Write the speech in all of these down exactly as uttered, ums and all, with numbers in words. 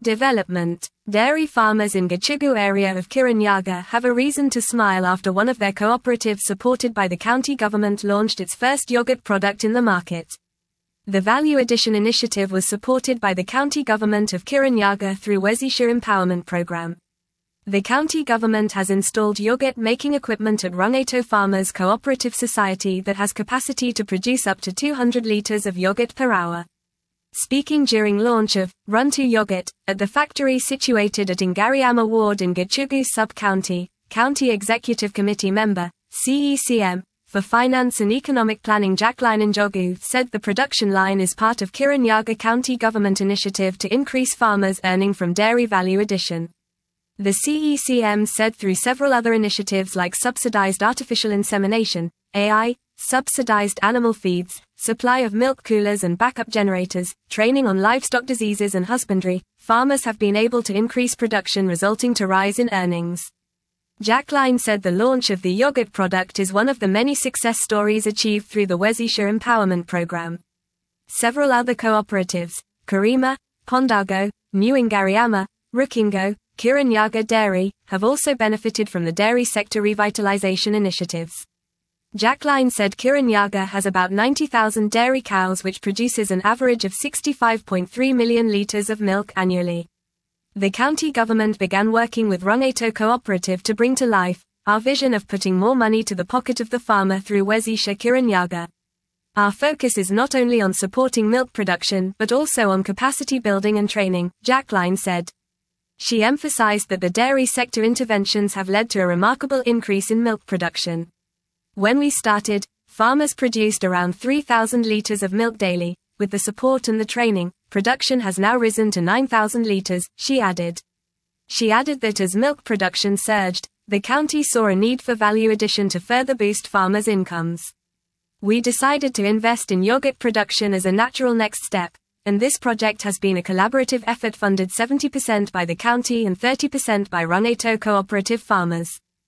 Development. Dairy farmers in Gichugu area of Kirinyaga have a reason to smile after one of their cooperatives supported by the county government launched its first yogurt product in the market. The Value Addition initiative was supported by the county government of Kirinyaga through Wezesha Empowerment Program. The county government has installed yogurt making equipment at Rungeto Farmers Cooperative Society that has capacity to produce up to two hundred liters of yogurt per hour. Speaking during launch of Runto Yogurt at the factory situated at Ingariama Ward in Gichugu Sub-County, County Executive Committee member, C E C M, for Finance and Economic Planning Jacqueline Njogu said the production line is part of Kirinyaga County Government initiative to increase farmers earning from dairy value addition. The C E C M said through several other initiatives like subsidized artificial insemination, A I, subsidized animal feeds, supply of milk coolers and backup generators, training on livestock diseases and husbandry, farmers have been able to increase production resulting to rise in earnings. Jacqueline said the launch of the yogurt product is one of the many success stories achieved through the Wezesha Empowerment Program. Several other cooperatives, Karima, Pondago, New Ingariama, Rukingo, Kirinyaga Dairy, have also benefited from the dairy sector revitalization initiatives. Jacqueline said Kirinyaga has about ninety thousand dairy cows which produces an average of sixty-five point three million liters of milk annually. The county government began working with Rungeto Cooperative to bring to life our vision of putting more money to the pocket of the farmer through Wezesha Kirinyaga. Our focus is not only on supporting milk production but also on capacity building and training, Jacqueline said. She emphasized that the dairy sector interventions have led to a remarkable increase in milk production. When we started, farmers produced around three thousand liters of milk daily. With the support and the training, production has now risen to nine thousand liters, she added. She added that as milk production surged, the county saw a need for value addition to further boost farmers' incomes. We decided to invest in yogurt production as a natural next step, and this project has been a collaborative effort funded seventy percent by the county and thirty percent by Rungeto Cooperative farmers.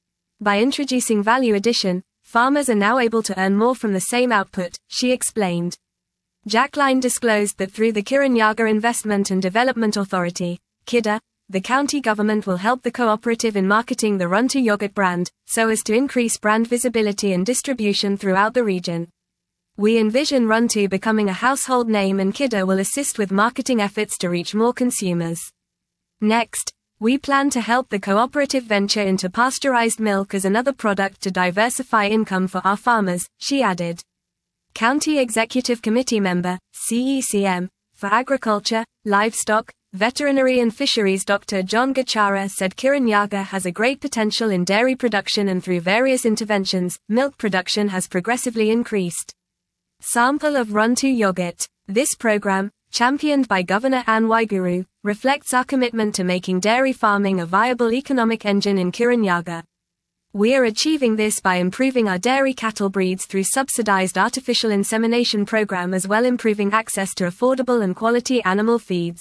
By introducing value addition, farmers are now able to earn more from the same output, she explained. Jacqueline disclosed that through the Kirinyaga Investment and Development Authority, KIDA, the county government will help the cooperative in marketing the Runto Yogurt brand, so as to increase brand visibility and distribution throughout the region. We envision Runto becoming a household name and KIDA will assist with marketing efforts to reach more consumers. Next, we plan to help the cooperative venture into pasteurized milk as another product to diversify income for our farmers, she added. County Executive Committee member, C E C M, for Agriculture, Livestock, Veterinary and Fisheries Doctor John Gachara said Kirinyaga has a great potential in dairy production and through various interventions, milk production has progressively increased. Sample of Runto Yogurt. This program, championed by Governor Anne Waiguru, reflects our commitment to making dairy farming a viable economic engine in Kirinyaga. We are achieving this by improving our dairy cattle breeds through subsidized artificial insemination program as well improving access to affordable and quality animal feeds.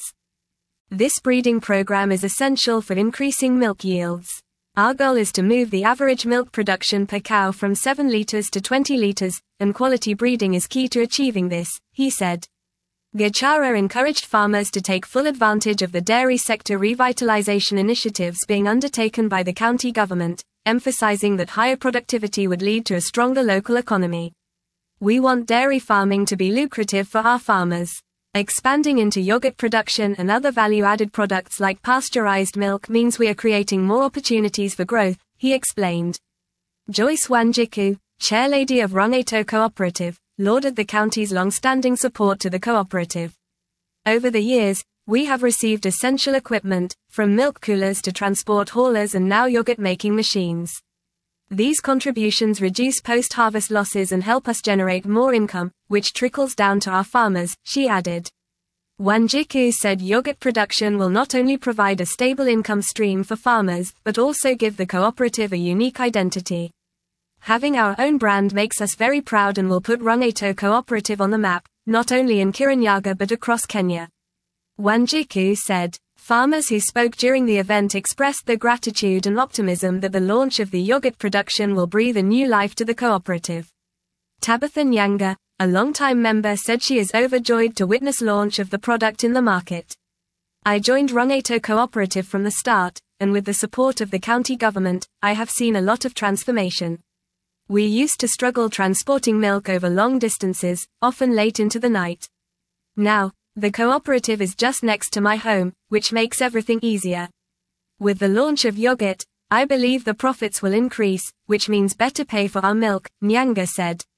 This breeding program is essential for increasing milk yields. Our goal is to move the average milk production per cow from seven liters to twenty liters, and quality breeding is key to achieving this, he said. Gachara encouraged farmers to take full advantage of the dairy sector revitalization initiatives being undertaken by the county government, emphasizing that higher productivity would lead to a stronger local economy. We want dairy farming to be lucrative for our farmers. Expanding into yogurt production and other value-added products like pasteurized milk means we are creating more opportunities for growth, he explained. Joyce Wanjiku, chairlady of Rungeto Cooperative, lauded the county's long-standing support to the cooperative. Over the years, we have received essential equipment, from milk coolers to transport haulers and now yogurt-making machines. These contributions reduce post-harvest losses and help us generate more income, which trickles down to our farmers, she added. Wanjiku said yogurt production will not only provide a stable income stream for farmers but also give the cooperative a unique identity. Having our own brand makes us very proud and will put Rungeto Cooperative on the map, not only in Kirinyaga but across Kenya. Wanjiku said. Farmers who spoke during the event expressed their gratitude and optimism that the launch of the yogurt production will breathe a new life to the cooperative. Tabitha Nyanga, a longtime member, said she is overjoyed to witness launch of the product in the market. I joined Rongato Cooperative from the start, and with the support of the county government, I have seen a lot of transformation. We used to struggle transporting milk over long distances, often late into the night. Now, the cooperative is just next to my home, which makes everything easier. With the launch of yogurt, I believe the profits will increase, which means better pay for our milk, Nyanga said.